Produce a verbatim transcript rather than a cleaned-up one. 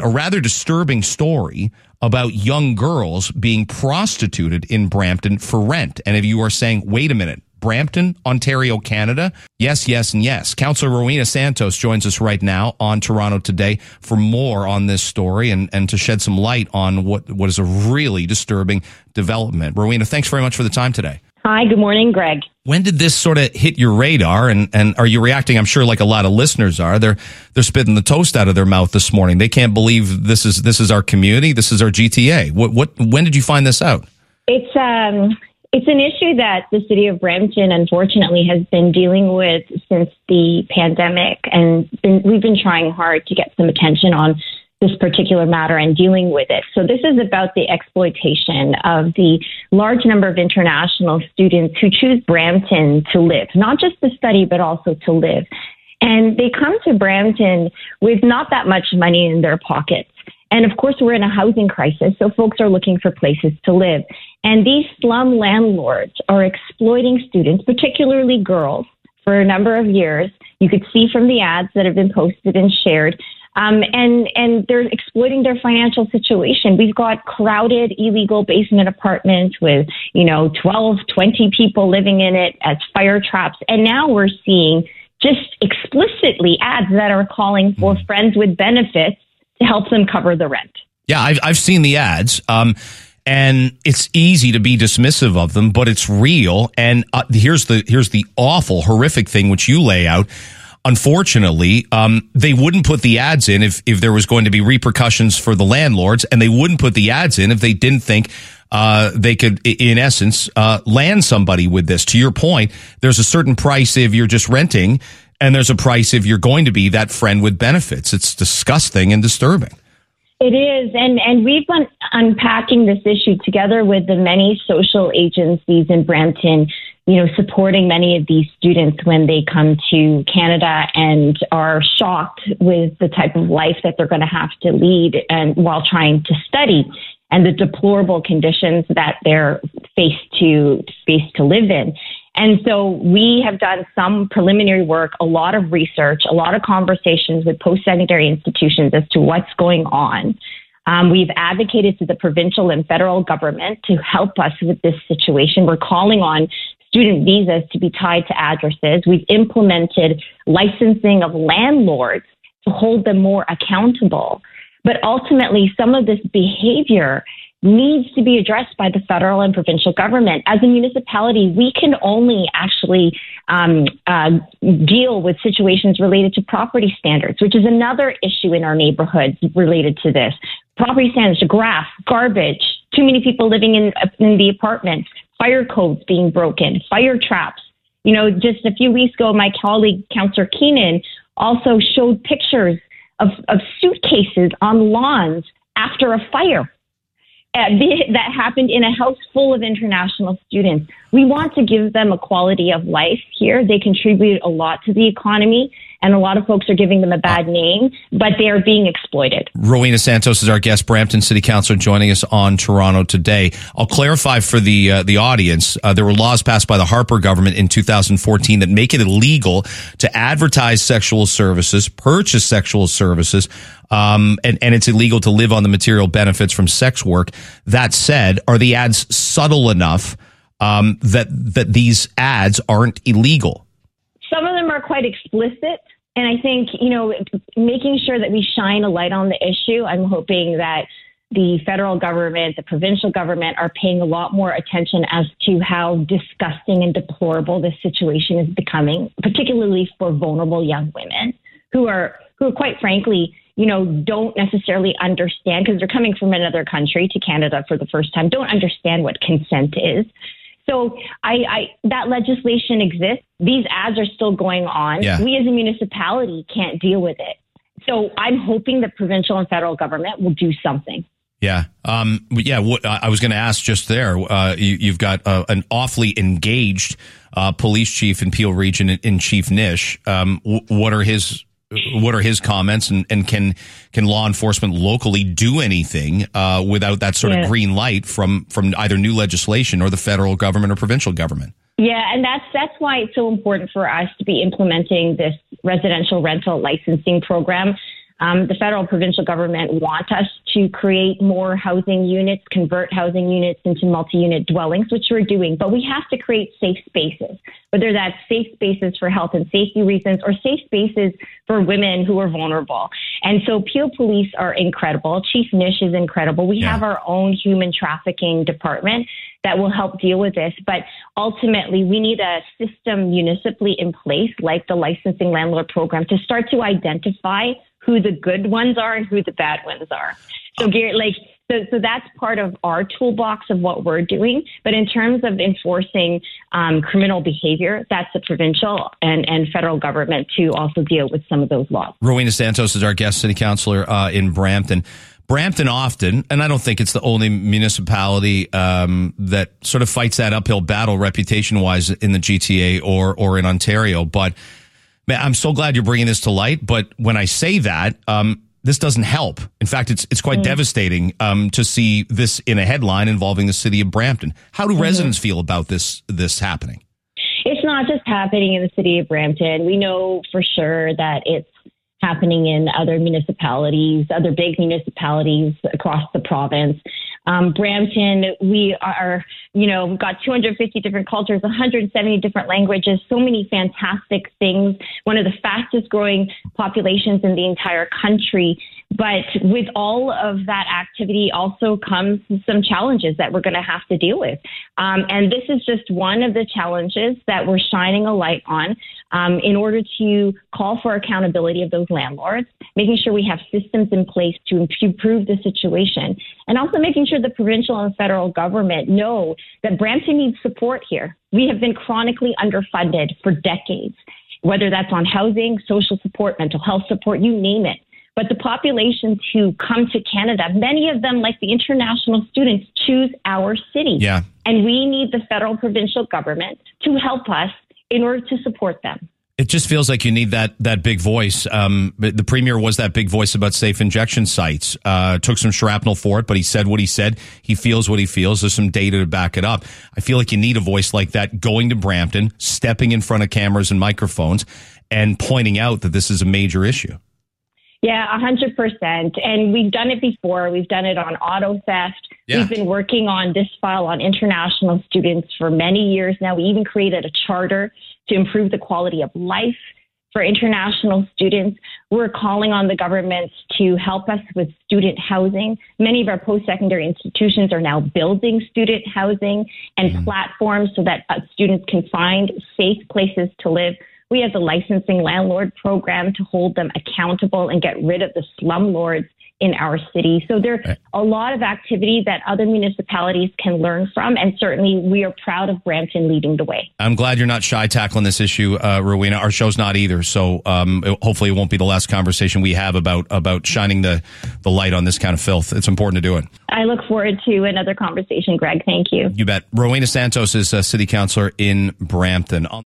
a rather disturbing story about young girls being prostituted in Brampton for rent. And if you are saying, wait a minute, Brampton, Ontario, Canada? Yes, yes, and yes. Councillor Rowena Santos joins us right now on Toronto Today for more on this story and, and to shed some light on what, what is a really disturbing development. Rowena, thanks very much for the time today. Hi, good morning, Greg. When did this sort of hit your radar, and, and are you reacting? I'm sure like a lot of listeners are. They're they're spitting the toast out of their mouth this morning. They can't believe this is this is our community. This is our G T A. What what when did you find this out? It's um it's an issue that the city of Brampton, unfortunately, has been dealing with since the pandemic, and been, we've been trying hard to get some attention on this particular matter and dealing with it. So this is about the exploitation of the large number of international students who choose Brampton to live, not just to study, but also to live. And they come to Brampton with not that much money in their pockets. And of course, we're in a housing crisis, so folks are looking for places to live. And these slum landlords are exploiting students, particularly girls, for a number of years. You could see from the ads that have been posted and shared. Um, and, and they're exploiting their financial situation. We've got crowded, illegal basement apartments with, you know, twelve, twenty people living in it as fire traps. And now we're seeing just explicitly ads that are calling for mm. friends with benefits to help them cover the rent. Yeah, I've, I've seen the ads. Um, and it's easy to be dismissive of them, but it's real. And uh, here's the, here's the awful, horrific thing which you lay out. Unfortunately, um, they wouldn't put the ads in if, if there was going to be repercussions for the landlords, and they wouldn't put the ads in if they didn't think uh, they could, in essence, uh, land somebody with this. To your point, there's a certain price if you're just renting, and there's a price if you're going to be that friend with benefits. It's disgusting and disturbing. It is, and, and we've been unpacking this issue together with the many social agencies in Brampton, you know, supporting many of these students when they come to Canada and are shocked with the type of life that they're going to have to lead and while trying to study, and the deplorable conditions that they're faced to faced to live in. And so we have done some preliminary work, a lot of research, a lot of conversations with post-secondary institutions as to what's going on. Um, we've advocated to the provincial and federal government to help us with this situation. We're calling on student visas to be tied to addresses. We've implemented licensing of landlords to hold them more accountable. But ultimately, some of this behavior needs to be addressed by the federal and provincial government. As a municipality, we can only actually um, uh, deal with situations related to property standards, which is another issue in our neighborhoods related to this. Property standards, grass, garbage, too many people living in, in the apartments, fire codes being broken, fire traps. You know, just a few weeks ago, my colleague, Councillor Keenan, also showed pictures of, of suitcases on lawns after a fire. Uh, that happened in a house full of international students. We want to give them a quality of life here. They contribute a lot to the economy, and a lot of folks are giving them a bad name, but they are being exploited. Rowena Santos is our guest, Brampton City Councillor, joining us on Toronto Today. I'll clarify for the uh, the audience, uh, there were laws passed by the Harper government in two thousand fourteen that make it illegal to advertise sexual services, purchase sexual services, Um, and, and it's illegal to live on the material benefits from sex work. That said, are the ads subtle enough um, that that these ads aren't illegal? Some of them are quite explicit. And I think, you know, making sure that we shine a light on the issue, I'm hoping that the federal government, the provincial government are paying a lot more attention as to how disgusting and deplorable this situation is becoming, particularly for vulnerable young women who are, who are quite frankly, you know, don't necessarily understand, because they're coming from another country to Canada for the first time, don't understand what consent is. So I, I that legislation exists. These ads are still going on. Yeah. We as a municipality can't deal with it. So I'm hoping the provincial and federal government will do something. Yeah. Um, yeah. What, I was going to ask just there, uh, you, you've got uh, an awfully engaged uh, police chief in Peel Region in, in Chief Nish. Um, w- what are his What are his comments, and, and can can law enforcement locally do anything uh, without that sort yeah. of green light from from either new legislation or the federal government or provincial government? Yeah, and that's that's why it's so important for us to be implementing this residential rental licensing program. Um, the federal provincial government want us to create more housing units, convert housing units into multi-unit dwellings, which we're doing. But we have to create safe spaces, whether that's safe spaces for health and safety reasons or safe spaces for women who are vulnerable. And so Peel Police are incredible. Chief Nish is incredible. We yeah. have our own human trafficking department that will help deal with this. But ultimately, we need a system municipally in place, like the licensing landlord program, to start to identify who the good ones are and who the bad ones are. So, Gary, like, so, so that's part of our toolbox of what we're doing. But in terms of enforcing um, criminal behavior, that's the provincial and, and federal government to also deal with some of those laws. Rowena Santos is our guest city councilor uh, in Brampton. Brampton often, and I don't think it's the only municipality um, that sort of fights that uphill battle reputation-wise in the G T A or or in Ontario, but man, I'm so glad you're bringing this to light. But when I say that, um, this doesn't help. In fact, it's it's quite mm. devastating um, to see this in a headline involving the city of Brampton. How do mm-hmm. residents feel about this this happening? It's not just happening in the city of Brampton. We know for sure that it's happening in other municipalities, other big municipalities across the province. Um, Brampton, we are, you know, we've got two hundred fifty different cultures, one hundred seventy different languages, so many fantastic things, one of the fastest growing populations in the entire country. But with all of that activity also comes some challenges that we're going to have to deal with. Um, and this is just one of the challenges that we're shining a light on um, in order to call for accountability of those landlords, making sure we have systems in place to improve the situation, and also making sure the provincial and federal government know that Brampton needs support here. We have been chronically underfunded for decades, whether that's on housing, social support, mental health support, you name it. But the populations who come to Canada, many of them, like the international students, choose our city. Yeah. And we need the federal provincial government to help us in order to support them. It just feels like you need that that big voice. Um, the premier was that big voice about safe injection sites. Uh, took some shrapnel for it, but he said what he said. He feels what he feels. There's some data to back it up. I feel like you need a voice like that going to Brampton, stepping in front of cameras and microphones, and pointing out that this is a major issue. Yeah, one hundred percent. And we've done it before. We've done it on auto theft. Yeah. We've been working on this file on international students for many years now. We even created a charter to improve the quality of life for international students. We're calling on the governments to help us with student housing. Many of our post-secondary institutions are now building student housing and mm. platforms so that uh, students can find safe places to live. We have the licensing landlord program to hold them accountable and get rid of the slumlords in our city. So there's a lot of activity that other municipalities can learn from, and certainly we are proud of Brampton leading the way. I'm glad you're not shy tackling this issue, uh, Rowena. Our show's not either, so um, it, hopefully it won't be the last conversation we have about about shining the, the light on this kind of filth. It's important to do it. I look forward to another conversation, Greg. Thank you. You bet. Rowena Santos is a city councilor in Brampton.